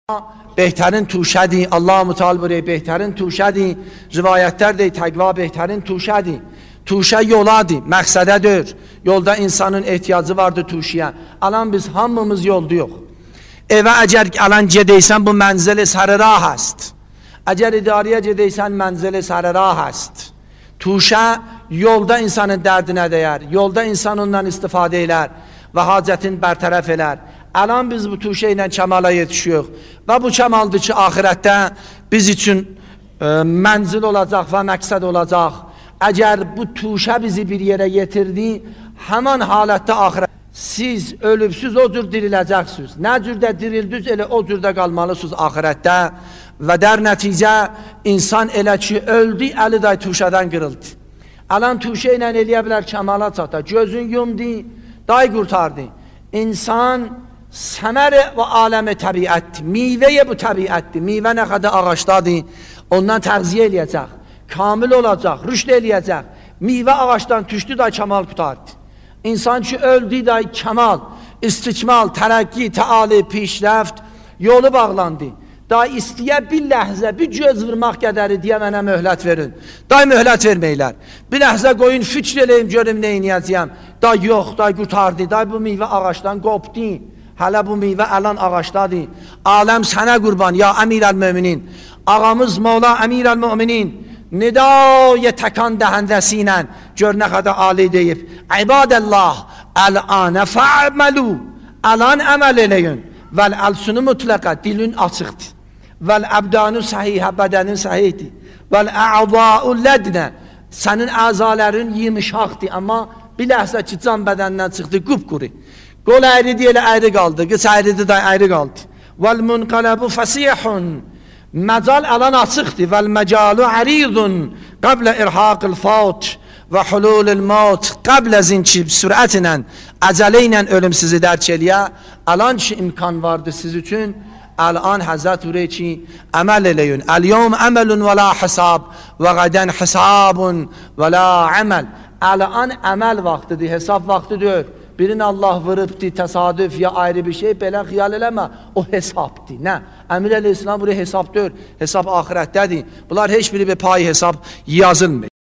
Behtarin tuşədir, Allah-u Teala buraya behtarin tuşədir, rivayətlər deyir, təqva behtarin tuşədir. Tuşə yoladır, məqsədədir. Yolda insanın ehtiyacı vardır tuşəyə. Alan biz hamımız yolda yox. Evə əgər alan gedəysən bu mənzili sərrah həst. Əgər idarəyə gedəysən mənzili sərrah həst. Tuşə yolda insanın dərdinə dəyər, yolda insan ondan istifadə elər və hacətin bərtərəf elər. Alan biz bu tuşə ilə kəmala yetişiyoruz və bu kəmaldır ki, ahirətdə biz üçün mənzil olacaq və məqsəd olacaq. Əgər bu tuşə bizi bir yerə yetirdi, həman halətdə ahirət siz ölübsüz o cür diriləcəksiniz. Nə cürdə dirildiniz, elə o cürdə qalmalısınız ahirətdə və dər nəticə insan elə ki, öldü, əli day tuşədən qırıldı. Alan tuşə ilə eləyə bilər kəmala çata, gözün yumdu, day qurtardı. İnsan səmər və aləmi təbiətdir, meyvəyə bu təbiətdir, meyvə nə qədər ağaçdadır, ondan təğziyə eləyəcək, kamil olacaq, rüşd eləyəcək, meyvə ağaçdan düşdü da kəmal qutardı. İnsan ki öldü da kəmal, istikmal, tərəqqi, təali, pişrəft yolu bağlandı. Da istəyə bir ləhzə, bir göz vurmaq qədəri deyə mənə möhlət verin. Da möhlət verməklər. Bir ləhzə qoyun, fikr eləyim, görüm nə inəyəcəyəm. Da yox, da qutardı, da bu meyvə ağaçdan qopdu. Hələ bu meyvə əlan ağaçdadır. Aləm sənə qurban, ya əmirəl-müminin. Ağamız Mevla əmirəl-müminin nidaya təkan dəhəndəsi ilə gör nə qədər ali deyib. İbadəllah, əl-anə fə'məlu. Əlan əməl eləyin. Vəl-əlsunu mütləqə, dilin açıqdır. Vəl-əbdanu səhihə, bədənin səhihdir. Vəl-ə'zâ'u lədnə, sənin əzalərin yimşaqdır. Amma bir ləhsə ki, can bədəndən çıxdı, qupquru. Qol əyri elə əyri qaldı, qıç əyridir da əyri qaldı. Vəl-munqələbu fəsiyəhun, məcal əlan açıqdır. Vəl-məcalu əridun, qəblə irhaqil faut və hululil maut, qəblə zinki sürət ilə, əcələ ilə ölüm sizi dərk eləyə. Əlan ki imkan vardır siz üçün, əlan Həzrət buyuruyor ki, əməl eləyin. Əl-yevm əməlun və la hesab və qədən hesabun və la əməl. Əlan əməl vaxtıdır, hesab vaxtıdır. Birini Allah vırıbdır, təsadüf ya ayrı bir şey, belə xiyal eləmə, o hesabdır. Nə? Əmir əleyhissalam buraya hesabdır, hesab ahirətdədir. Bunlar heç biri bir pay hesab yazılmır.